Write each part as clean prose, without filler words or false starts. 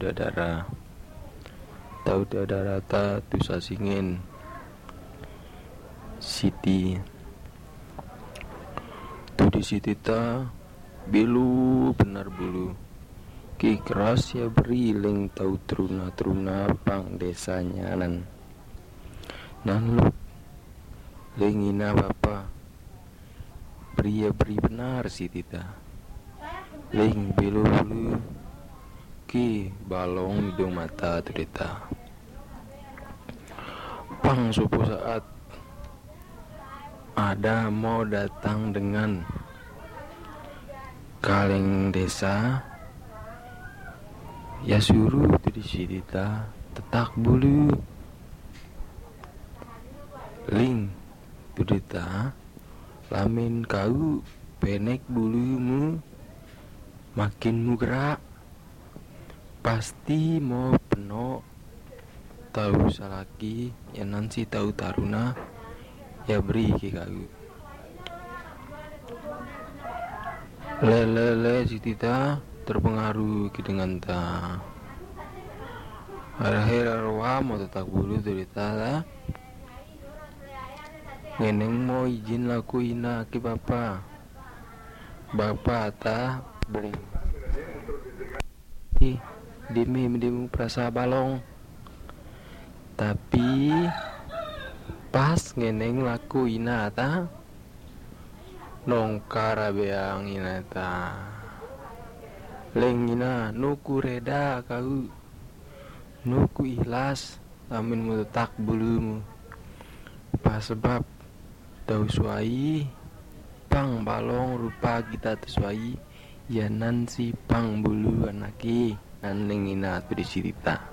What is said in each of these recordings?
dadara tau dadara ta tu sasingen Siti tu di Siti ta bilu benar bulu ki keras ya beriling tau teruna pang desanya nan lu lengina bapa beri benar Siti ta ling bilu bulu ki balong hidung mata tu deta pang suatu saat ada mau datang dengan kaleng desa ya suruh tu di Siti ta tetak bulu ling tu deta lamin kau penek bulumu makin mu gerak pasti mau penuh tahu salaki ya nanti tahu taruna ya beri ke kau lele Siti ta terpengaruh ke dengan ta akhir arwah mau tetap bulu dari ta ngeneng mau izin laku ina ke bapak ta beri demi perasa balong tapi pas ngeneng laku ina ta nongkara beang ina ta leng ina nuku reda kau nuku ikhlas amin mu tak bulumu pas sebab tau suai pang balong rupa kita tersuai ya nansi pang bulu anaki naneng ina tu di Siti ta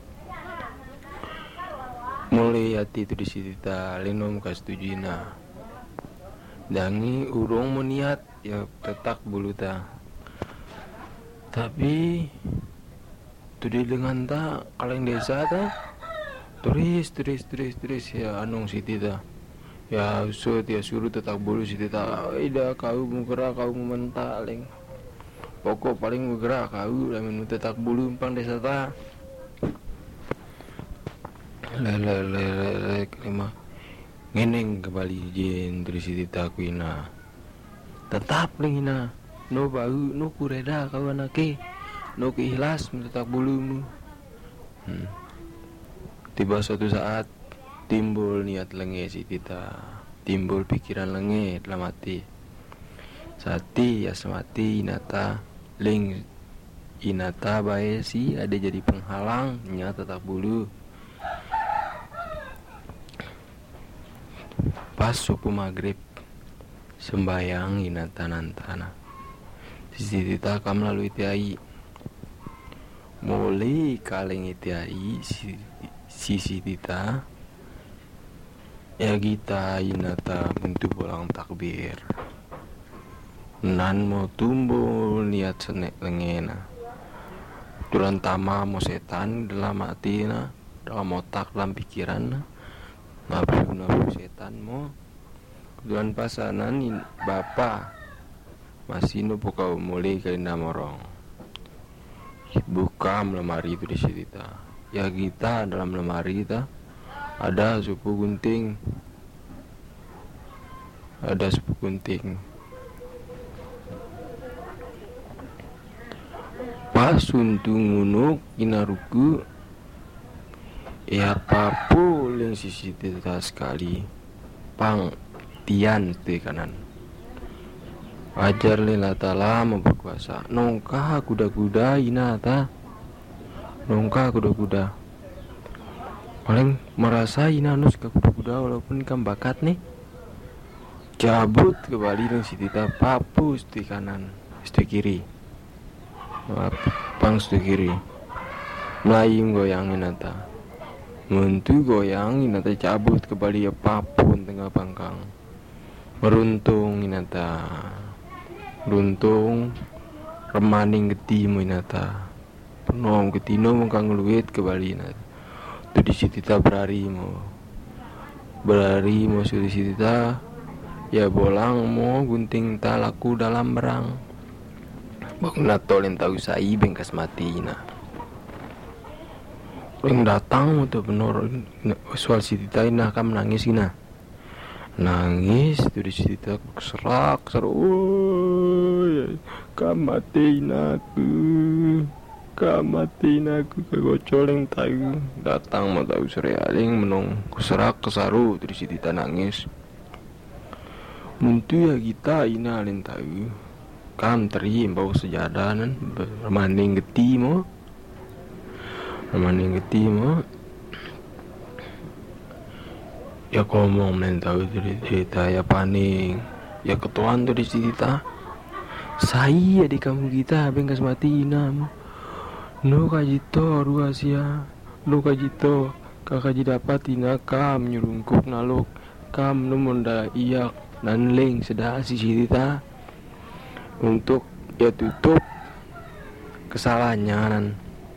mulai hati tu di Siti ta lenom kas tujina dangi urung meniat ya tetak bulu ta tapi tu di dengan ta kaleng desa ta turis ya anung Siti ta ya usut ya suruh tetak bulu Siti ta ida kau menggerak kau mementak leng pokok paling bergerak kau lamin tetak bulu empang desa ta lele kelima ngeneng kembali jin dari Siti ta kuina tetap lingina no bau no kureda kau anake no keikhlas mentetak bulumu tiba suatu saat timbul niat lenge Siti ta timbul pikiran lenge dalam hati sati ya semati inata ling inata bae si ada jadi penghalang nya tetap bulu pas suku maghrib sembayang inata nantana Siti ta kam lalu itiai mulai kaleng itiai si Siti ta ya kita inata untuk pulang takbir nan mau tumbuh niat senek lengena turan tama mau setan dalam hati na dalam otak dalam pikiran nabu setan mau turan pasanan bapa masih nupu kau mulai kali namorong buka lemari itu di Siti ta ya kita dalam lemari ta ada supu gunting pas untung ngunuk inaruku ya papu yang Siti ta sekali pang tian di kanan ajar lila ta'ala mau berkuasa nongkah kuda-kuda inata nongkah kuda-kuda paling merasa inanus ke kuda-kuda walaupun kan bakat nih cabut kembali dengan Siti ta papu di kanan di kiri pang di kiri Melayu goyangin nata muntu goyangin nata cabut kembali ya papun tengah pangkang meruntung inata runtung remaning getimu inata penom getino mengkang luit kembali inata tu di Siti ta berari mau sudah Siti ta ya bolang mau gunting ta laku dalam berang Bang natolin tahu sai bengkas mati na ring datang tuh bener soal si Tita ini kam nangis gina. Nangis tuh di situ serak seru, kamatiin aku kegocoleng tahu datang mau tahu serealing menong serak kesaru tuh di situ nangis. Muntu ya kita inalin tahu kam terim bau sejadah nan bermaning geti mo ya ngomong men tahu cerita ya paning ya ketuan tuh di cerita saya di kamu kita bengkas mati nam no kajito ruasia no kajito kakak dapat tina kam nyurungkuk naluk kam no monda iyak nanling sedah si cerita untuk ya tutup kesalahannya nan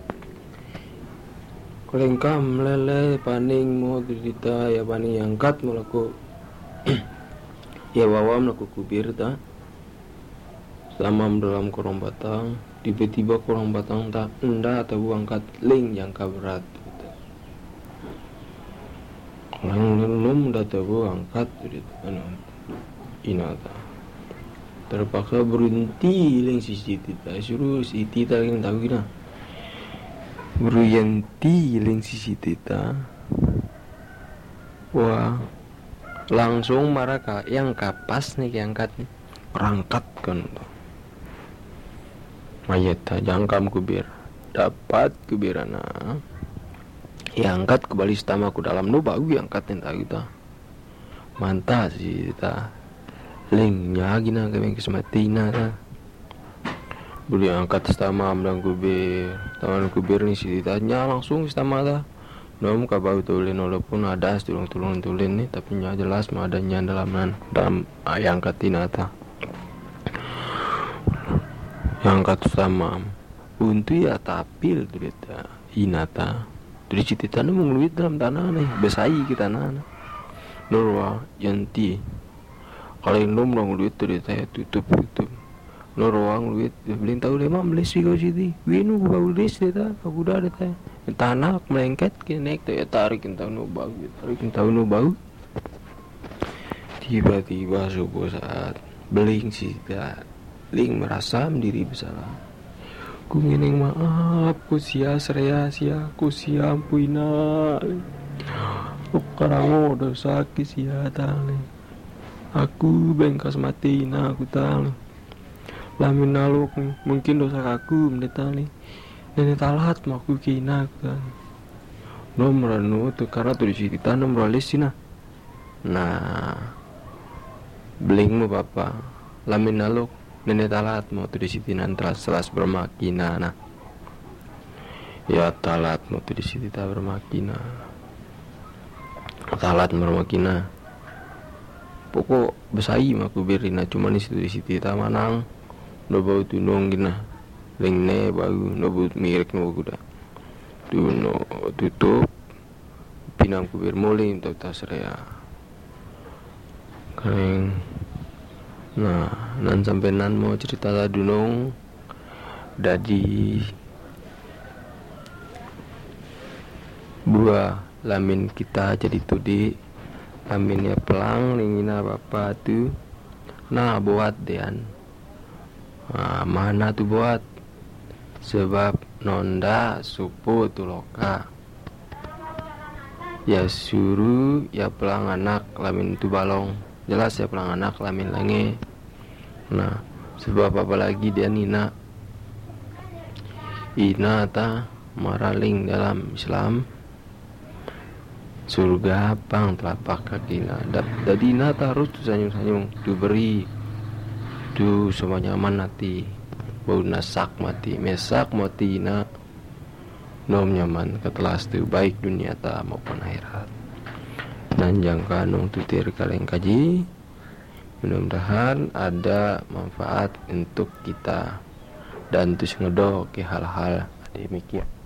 kolengkam lele paning mau cerita ya paning angkat melaku ya wawam laku kubir ta selama dalam korong batang tiba-tiba korong batang tak enda atau angkat ling jangka berat gitu. Kalau belum dah tahu angkat gitu inata terpaksa berhenti ling si Tita suruh si Tita yang tahu gina berhenti ling si Tita wah langsung marah kak yang kapas nih yang angkat nih rangkat kan mayat jangkam kubir dapat kubirana yang angkat kembali setama aku dalam no bagu yang angkat entah kita mantap si Tita lingnya gina kami kesematina ta boleh angkat setama amdang kubir taman kubir ni si ditanya langsung setama ta nom kabau tulen walaupun ada tulung tulen ni tapi nya jelas mah adanya dalam yang angkat tinata yang angkat setama untuk ya tapil tu kita inata dari cita ni mengluit dalam tanah ni besai kita nana norwa yanti kalau nom dong duit tuh saya tutup no ruang duit beli tahu lema beli sih kau sini winu bau lis deta aku dah deta tanah melengket kenek tuh ya tarik tahu no bau tiba-tiba subuh saat beling sih dah ling merasa diri bersalah ku ngineng maaf ku sia ku sia ampuina karango dosa sia tali aku bengkas mati aku tahu lamin naluk mungkin dosa aku menetali nenek talat maku kina kan nomor nu tuh karena tuh di kita nomor lesina nah beling mu papa lamin naluk nenek talat mau tuh di situ nanti selas bermakina nah ya talat mau tuh di situ tak bermakina talat bermakina pokok besai maku berina cuma di situ ta manang no bau tunong gina lengne bau no bau mirek no kuda tu no tutup pinang ku bermolin tau tas rea keng nah nan sampai nan mau cerita la dunong dadi buah lamin kita jadi tudi aminnya pelang lingina bapak tu nah buat dean mana tu buat sebab nonda supu tu loka ya suruh ya pelang anak lamin tu balong jelas ya pelang anak lamin lange nah sebab apa lagi dia ina ta maraling dalam Islam surga pang telapak kaki jadi nata harus tu sanyung tu beri tu semua nyaman nanti bau nasak mati mesak mati nom nyaman ketelas tu baik dunia ta maupun akhirat dan jangka nong tutir kaleng kaji mudah-mudahan ada manfaat untuk kita dan tu sengedo ke hal-hal demikian.